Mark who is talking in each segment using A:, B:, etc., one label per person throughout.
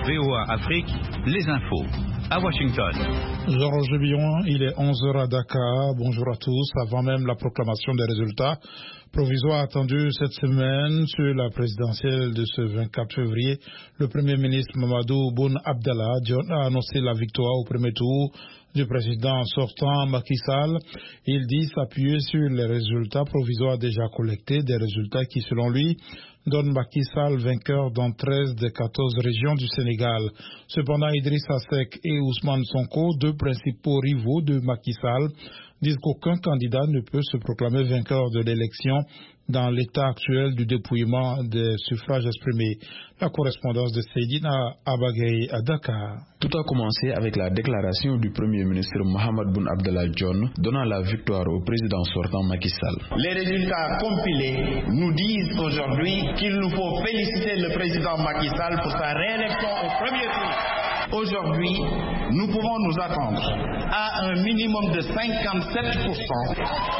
A: VOA Afrique, les infos. À Washington.
B: Georges Billon, il est 11h à Dakar. Bonjour à tous. Avant même la proclamation des résultats provisoires attendus cette semaine sur la présidentielle de ce 24 février, le Premier ministre Mamadou Boun Abdallah Dionne a annoncé la victoire au premier tour du président sortant Macky Sall. Il dit s'appuyer sur les résultats provisoires déjà collectés, des résultats qui, selon lui, donnent Macky Sall vainqueur dans 13 des 14 régions du Sénégal. Cependant, Idrissa Seck et Ousmane Sonko, deux principaux rivaux de Macky Sall, disent qu'aucun candidat ne peut se proclamer vainqueur de l'élection dans l'état actuel du dépouillement des suffrages exprimés. La correspondance de Seydina Abagaye à Dakar.
C: Tout a commencé avec la déclaration du Premier ministre Mohamed Boun Abdallah Dionne donnant la victoire au président sortant Macky Sall.
D: Les résultats compilés nous disent aujourd'hui qu'il nous faut féliciter le président Macky Sall pour sa réélection au premier tour. Aujourd'hui, nous pouvons nous attendre à un minimum de 57%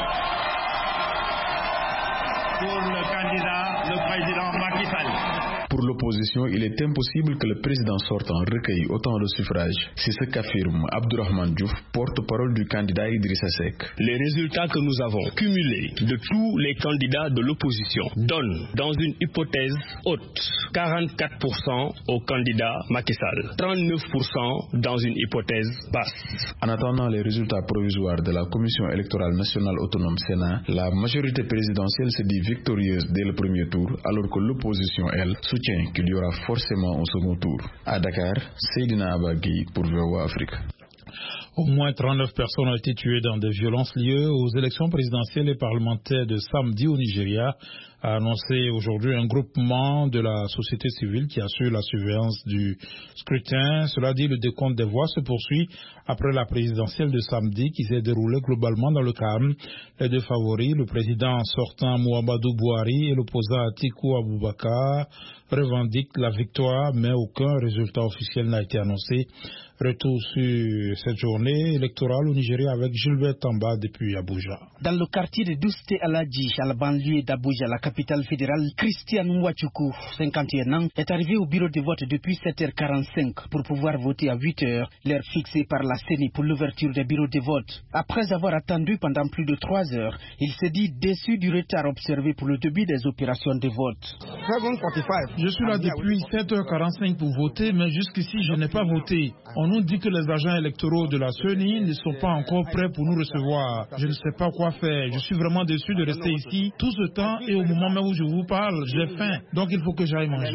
D: pour le candidat, le président Macky Sall.
C: Pour l'opposition, il est impossible que le président sortant recueille autant de suffrages. C'est ce qu'affirme Abdourahmane Diouf, porte-parole du candidat Idrissa Seck.
E: Les résultats que nous avons cumulés de tous les candidats de l'opposition donnent, dans une hypothèse haute, 44% au candidat Macky Sall, 39% dans une hypothèse basse.
C: En attendant les résultats provisoires de la Commission électorale nationale autonome Sénat, la majorité présidentielle se dit victorieuse dès le premier tour, alors que l'opposition, elle, soutient qu'il y aura forcément un second tour. À Dakar, Seydina Abagaye pour VOA Afrique.
B: Au moins 39 personnes ont été tuées dans des violences liées aux élections présidentielles et parlementaires de samedi au Nigeria, a annoncé aujourd'hui un groupement de la société civile qui assure la surveillance du scrutin. Cela dit, le décompte des voix se poursuit après la présidentielle de samedi qui s'est déroulée globalement dans le calme. Les deux favoris, le président sortant Muhammadu Buhari et l'opposant Atiku Abubakar, revendiquent la victoire, mais aucun résultat officiel n'a été annoncé. Retour sur cette journée électorale au Nigeria avec Gilbert Tamba depuis Abuja.
F: Dans le quartier de Douste Aladji, à la banlieue d'Abuja, la capitale fédérale, Christian Nwachukwu, 51 ans, est arrivé au bureau de vote depuis 7h45 pour pouvoir voter à 8h, l'heure fixée par la CENI pour l'ouverture des bureaux de vote. Après avoir attendu pendant plus de 3 heures, il s'est dit déçu du retard observé pour le début des opérations de vote.
B: 7:45. Je suis là depuis 7h45 pour voter, mais jusqu'ici je n'ai pas voté. On nous dit que les agents électoraux de la CENI ne sont pas encore prêts pour nous recevoir. Je ne sais pas quoi faire. Je suis vraiment déçu de rester ici tout ce temps et au moment même où je vous parle, j'ai faim. Donc il faut que j'aille manger.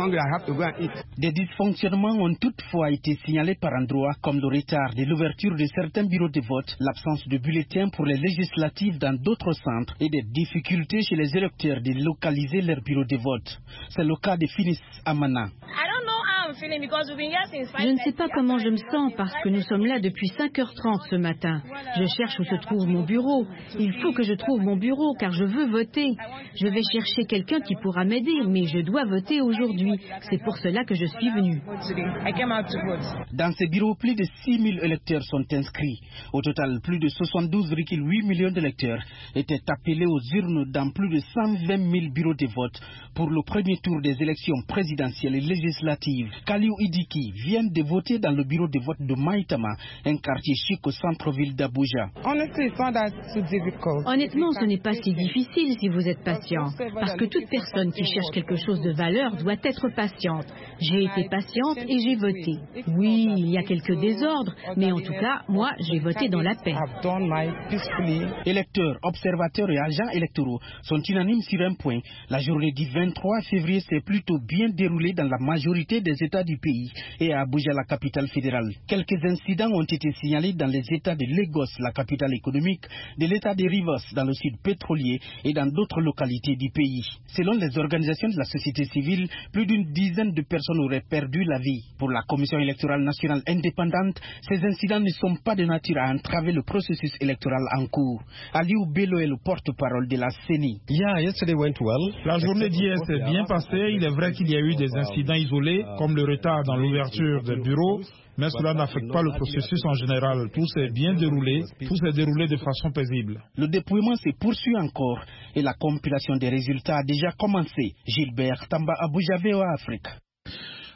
F: Des dysfonctionnements ont toutefois été signalés par endroits, comme le retard de l'ouverture de certains bureaux de vote, l'absence de bulletins pour les législatives dans d'autres centres et des difficultés chez les électeurs de localiser leurs bureaux de vote. C'est le cas de Finis Amana.
G: Je ne sais pas comment je me sens parce que nous sommes là depuis 5h30 ce matin. Je cherche où se trouve mon bureau. Il faut que je trouve mon bureau car je veux voter. Je vais chercher quelqu'un qui pourra m'aider, mais je dois voter aujourd'hui. C'est pour cela que je suis venu.
F: Dans ces bureaux, plus de 6000 électeurs sont inscrits. Au total, plus de 72,8 millions d'électeurs étaient appelés aux urnes dans plus de 120 000 bureaux de vote pour le premier tour des élections présidentielles et législatives. Kaliou Idiki vient de voter dans le bureau de vote de Maïtama, un quartier chic au centre-ville d'Abuja.
G: Honnêtement, ce n'est pas si difficile si vous êtes patient, parce que toute personne qui cherche quelque chose de valeur doit être patiente. J'ai été patiente et j'ai voté. Oui, il y a quelques désordres, mais en tout cas, moi, j'ai voté dans la paix.
F: Électeurs, observateurs et agents électoraux sont unanimes sur un point. La journée du 23 février s'est plutôt bien déroulée dans la majorité des États du pays et à Abuja, la capitale fédérale. Quelques incidents ont été signalés dans les États de Lagos, la capitale économique, de l'État de Rivers, dans le sud pétrolier et dans d'autres localités du pays. Selon les organisations de la société civile, plus d'une dizaine de personnes auraient perdu la vie. Pour la Commission électorale nationale indépendante, ces incidents ne sont pas de nature à entraver le processus électoral en cours. Aliou Bello est le porte-parole de la CENI.
B: La journée d'hier s'est bien passée. Il est vrai qu'il y a eu des incidents isolés, comme le retard dans l'ouverture des bureaux, mais cela n'affecte pas le processus en général. Tout s'est bien déroulé, tout s'est déroulé de façon paisible.
F: Le dépouillement se poursuit encore et la compilation des résultats a déjà commencé. Gilbert Tamba, Abuja, VOA Afrique.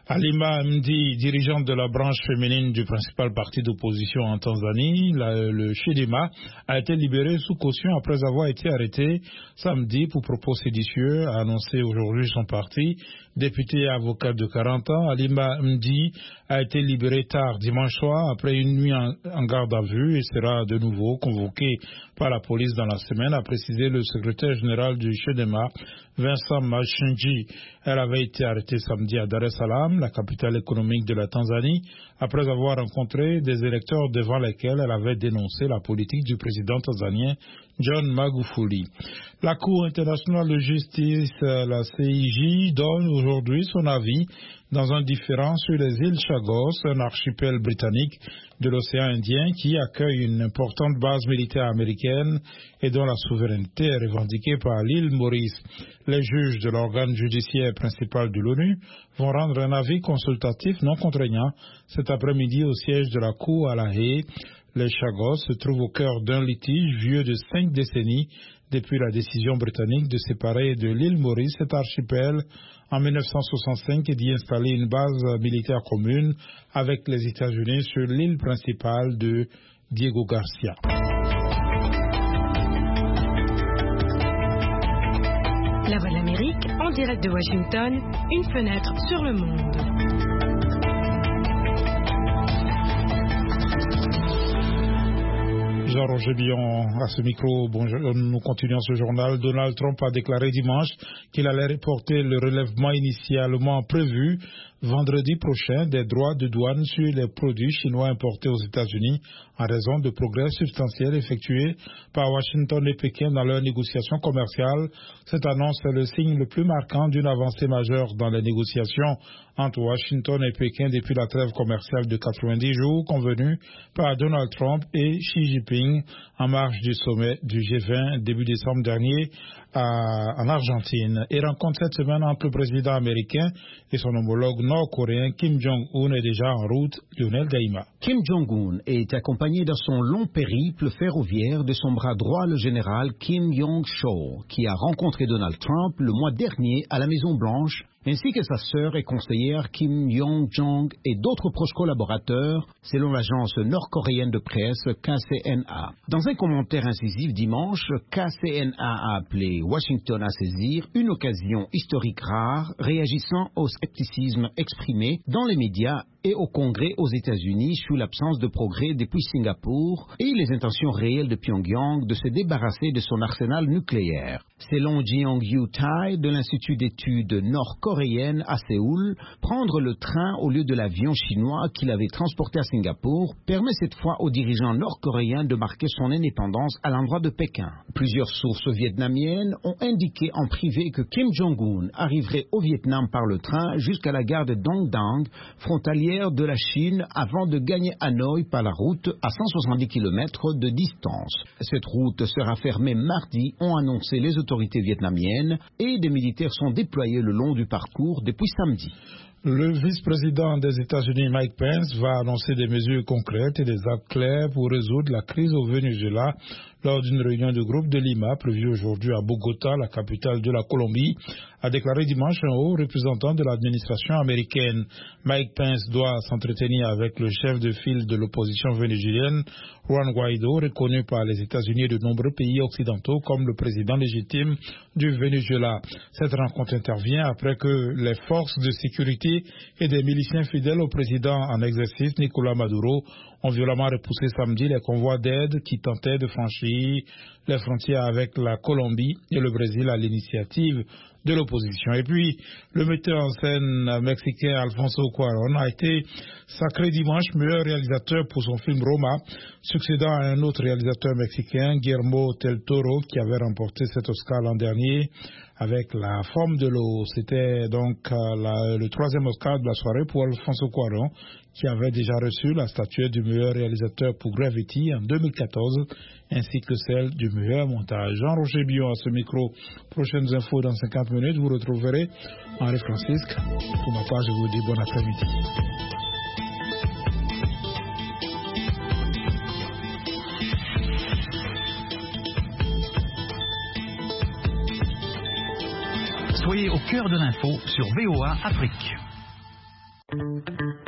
B: Halima Mdi, dirigeante de la branche féminine du principal parti d'opposition en Tanzanie, le Chadema, a été libérée sous caution après avoir été arrêtée samedi pour propos séditieux, a annoncé aujourd'hui son parti. Députée et avocate de 40 ans, Halima Mdi a été libérée tard dimanche soir après une nuit en garde à vue et sera de nouveau convoquée par la police dans la semaine, a précisé le secrétaire général du Chadema, Vincent Machinji. Elle avait été arrêtée samedi à Dar es Salaam, la capitale économique de la Tanzanie, après avoir rencontré des électeurs devant lesquels elle avait dénoncé la politique du président tanzanien John Magufuli. La Cour internationale de justice, la CIJ, donne aujourd'hui son avis dans un différend sur les îles Chagos, un archipel britannique de l'océan Indien qui accueille une importante base militaire américaine et dont la souveraineté est revendiquée par l'île Maurice. Les juges de l'organe judiciaire principal de l'ONU vont rendre un avis consultatif non contraignant cet après-midi au siège de la Cour à La Haye. Les Chagos se trouvent au cœur d'un litige vieux de 5 décennies depuis la décision britannique de séparer de l'île Maurice cet archipel en 1965 et d'y installer une base militaire commune avec les États-Unis sur l'île principale de Diego Garcia.
H: La Voix de l'Amérique, en direct de Washington, une fenêtre sur le monde.
B: Jean-Roger Billon à ce micro. Bonjour, nous continuons ce journal. Donald Trump a déclaré dimanche qu'il allait reporter le relèvement initialement prévu vendredi prochain des droits de douane sur les produits chinois importés aux États-Unis en raison de progrès substantiels effectués par Washington et Pékin dans leurs négociations commerciales. Cette annonce est le signe le plus marquant d'une avancée majeure dans les négociations entre Washington et Pékin depuis la trêve commerciale de 90 jours convenue par Donald Trump et Xi Jinping en marge du sommet du G20 début décembre dernier en Argentine. Et rencontre cette semaine entre le président américain et son homologue nord-coréen Kim Jong-un est déjà en route. Lionel Daïma.
I: Kim Jong-un est accompagné dans son long périple ferroviaire de son bras droit, le général Kim Yong-chol, qui a rencontré Donald Trump le mois dernier à la Maison-Blanche, ainsi que sa sœur et conseillère Kim Yong-jong et d'autres proches collaborateurs, selon l'agence nord-coréenne de presse KCNA. Dans un commentaire incisif dimanche, KCNA a appelé Washington à saisir une occasion historique rare, réagissant au scepticisme exprimé dans les médias et au Congrès aux États-Unis sous l'absence de progrès depuis Singapour et les intentions réelles de Pyongyang de se débarrasser de son arsenal nucléaire. Selon Jeong-yu Tai de l'Institut d'études nord-coréennes à Séoul, prendre le train au lieu de l'avion chinois qu'il avait transporté à Singapour permet cette fois aux dirigeants nord-coréens de marquer son indépendance à l'endroit de Pékin. Plusieurs sources vietnamiennes ont indiqué en privé que Kim Jong-un arriverait au Vietnam par le train jusqu'à la gare de Dong Dang, frontalière de la Chine, avant de gagner Hanoï par la route à 170 km de distance. Cette route sera fermée mardi, ont annoncé les autorités vietnamiennes, et des militaires sont déployés le long du parcours depuis samedi.
B: Le vice-président des États-Unis, Mike Pence, va annoncer des mesures concrètes et des actes clairs pour résoudre la crise au Venezuela lors d'une réunion de groupe de Lima prévue aujourd'hui à Bogota, la capitale de la Colombie, a déclaré dimanche un haut représentant de l'administration américaine. Mike Pence doit s'entretenir avec le chef de file de l'opposition vénézuélienne, Juan Guaido, reconnu par les États-Unis et de nombreux pays occidentaux comme le président légitime du Venezuela. Cette rencontre intervient après que les forces de sécurité et des miliciens fidèles au président en exercice, Nicolás Maduro, ont violemment repoussé samedi les convois d'aide qui tentaient de franchir les frontières avec la Colombie et le Brésil à l'initiative de l'opposition. Et puis, le metteur en scène mexicain Alfonso Cuarón a été sacré dimanche meilleur réalisateur pour son film Roma, succédant à un autre réalisateur mexicain, Guillermo del Toro, qui avait remporté cet Oscar l'an dernier avec La Forme de l'eau. C'était donc le troisième Oscar de la soirée pour Alfonso Cuarón, qui avait déjà reçu la statuette du meilleur réalisateur pour Gravity en 2014, ainsi que celle du meilleur montage. Jean-Roger Billon à ce micro. Prochaines infos dans 50 minutes. Vous retrouverez Henri-Francisque. Pour ma part, je vous dis bon après-midi.
A: Soyez au cœur de l'info sur VOA Afrique.